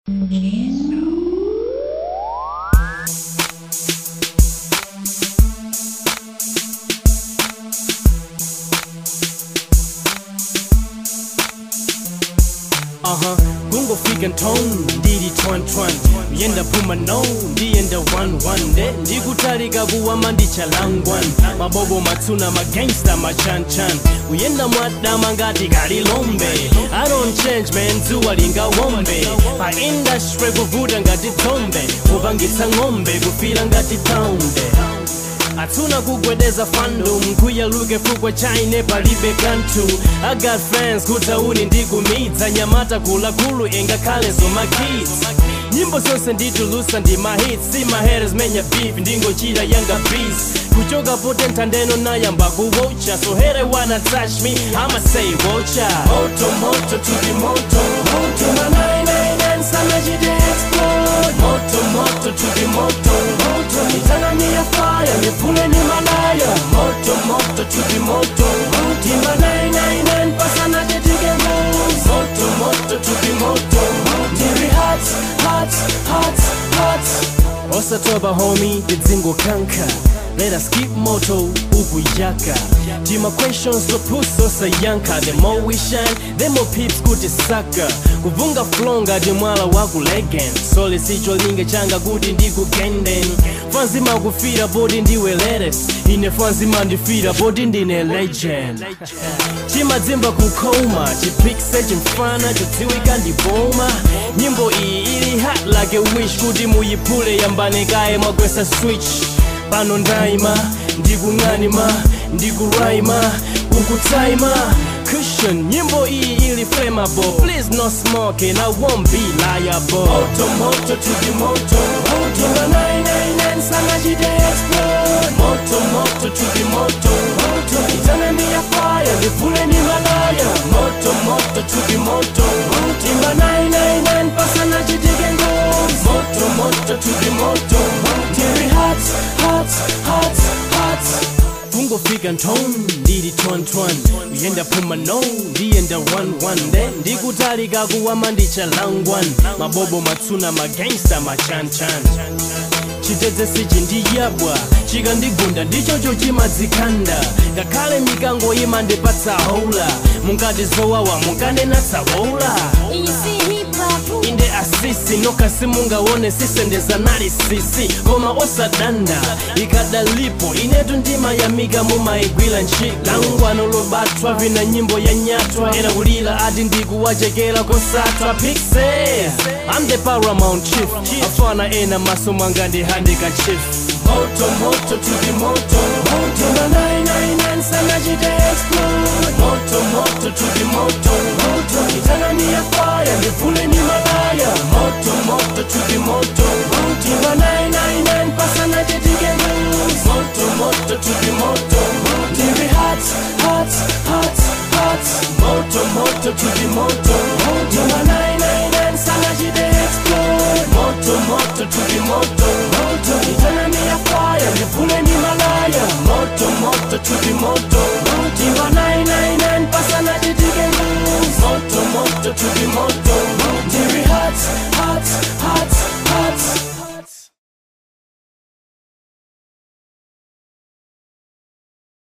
Gungo figan tone, didi twan twan. Yenda puma no, di yenda one de. Ndikutalika kuwama ndichalangwan. Mabobo matsuna ma gangsta ma chan chan. Uyenda mwada mangati kali lombe. I don't change man, zuwa linga wombe. Pa industry kuvuda ngati tombe. Kupangitsa ngombe, kufila ngati taunde. Atuna kugwedeza fandom kuyaluke fukwa chaine palibe kantu. I got friends kutauni ndikumidza nyamata kulakulu engakale so my kids. Nyimbo zonse nditulusa ndi my hits. See my haters menya beef ndingochira yanga beats. Kuchoka pote ntandeno nayamba kuwocha. So here wanna touch me, I'ma say wocha. Moto moto to the moto. Moto na 999 sana jide explode. Moto moto to the moto. Moto itana mi ya fire mi pule ni malaya. Moto moto to the moto. Timba 999 pasana jetige moves. Moto moto to the moto. Tiri hot, hot, hot, hot. Osatoba homie, didzingo kanka. Let us keep moto ukuyaka. Tima questions lopuso sayanka. The more we shine, the more peeps kutisaka. Kuvunga flonga di mwala waku legend. Sole sicho linge changa kuti ndikugenden. Fanzima kufira body ndiwe latest. Ine fanzima ndifira body ndine legend. Chima dzimba kukoma. Chipikse chimfana chodziwika ndiboma. Nyimbo iyi ili hot like a wish. Kuti muyipule yambane kae mwagwesa switch. Pano ndaima, ndikung'anima, ndikuraima, ukutaima. Cushion, nyimbo iyi ili flammable. Please no smoking, I won't be liable. Moto moto to the moto. Moto na 999 sana jide explode. Moto moto to the moto. Moto itana mi ya fire, vipule ni malaya. Moto moto to the moto. Timba 999 pasana jidige ngozi. Moto moto to the moto. Tiri hot, hot, hot, hot. Bungo fika tone, didi twan twan. Uyenda puma no, di yenda one de. Ndikutalika kuwama ndichalangwan. Mabobo matsuna ma gangsta ma chan chan. Chiteze siji ndiyabwa, chika ndigunda ndichocho chimadzikanda. Ngakhale mikango ima ndipatsa hola. Mungati zowawa mungane natsawola. Inde asisi nokasi mungaone sisendeza nali sisi. Koma osadanda ikadalipo inetu ndima yamiga mumaigwila nchika. Langwano lobatwa vina nyimbo ya nyatwa. Era kulila ati ndikuwachekela kosatwa Pixie. I'm the paramount chief. Afana ena maso mwangandi handika chief. Moto moto to the moto. Moto na 999 sana jide explode. Moto moto to the moto. Moto itana mi ya fire vipule ni malaya. Moto moto to the moto. Timba 999 pasana jetige moves. Moto moto to the moto. Tiri hot, hot, hot, hot. Moto moto to the moto. Timba 999 sana jide explode. Moto moto to the moto. Itana mi ya fire vipule ni malaya. Moto moto to the moto. Timba 999